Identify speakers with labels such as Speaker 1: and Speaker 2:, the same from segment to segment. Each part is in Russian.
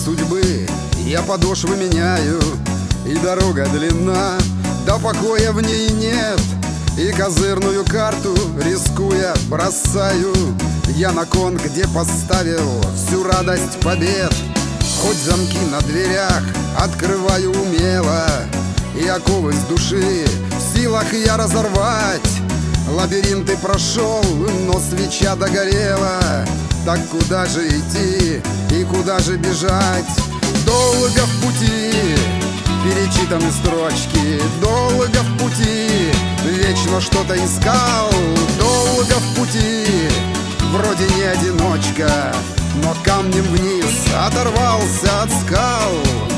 Speaker 1: судьбы я подошвы меняю, и дорога длинна, да покоя в ней нет. И козырную карту, рискуя, бросаю я на кон, где поставил всю радость побед. Хоть замки на дверях открываю умело, и оковы с души в силах я разорвать. Лабиринты прошел, но свеча догорела. Так куда же идти и куда же бежать? Долго в пути перечитаны строчки, долго в пути вечно что-то искал. Долго в пути, вроде не одиночка, но камнем вниз оторвался от скал.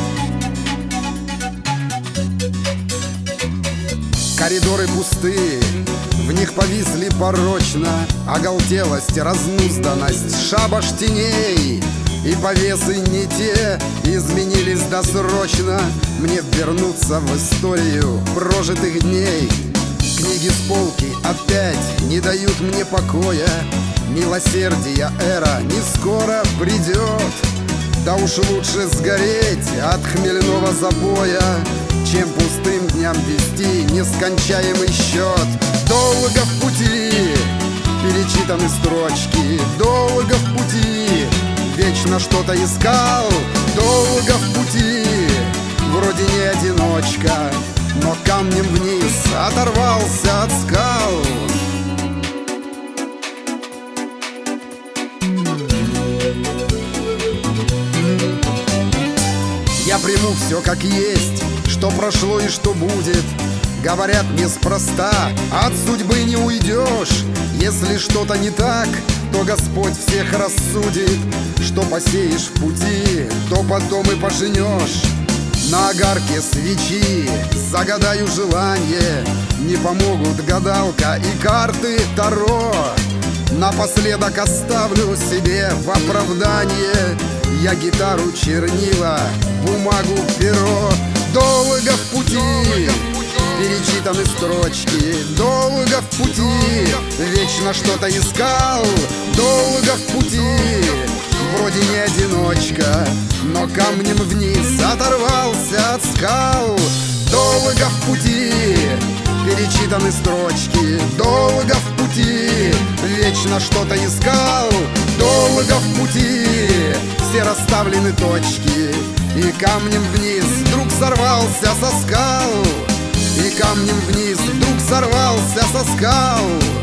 Speaker 1: Коридоры пусты, в них повисли порочно оголтелость, разнузданность, шабаш теней. И повесы не те изменились досрочно. Мне вернуться в историю прожитых дней. Книги с полки опять не дают мне покоя. Милосердия эра не скоро придет. Да уж лучше сгореть от хмельного забоя, чем пустым дням вести нескончаемый счет. Долго в пути перечитаны строчки, долго в пути вечно что-то искал. Долго в пути, вроде не одиночка, но камнем вниз оторвался от скал. Я приму все как есть, что прошло и что будет. Говорят, неспроста от судьбы не уйдешь. Если что-то не так, то Господь всех рассудит. Что посеешь в пути, то потом и пожнешь. На огарке свечи загадаю желание. Не помогут гадалка и карты Таро. Напоследок оставлю себе в оправдание я гитару, чернила, бумагу, перо. Долго в пути перечитаны строчки, долго в пути вечно что-то искал. Долго в пути, вроде не одиночка, но камнем вниз оторвался от скал. Долго в пути перечитаны строчки, долго в пути вечно что-то искал. Долго в пути все расставлены точки, и камнем вниз вдруг сорвался со скал. И камнем вниз вдруг сорвался со скал.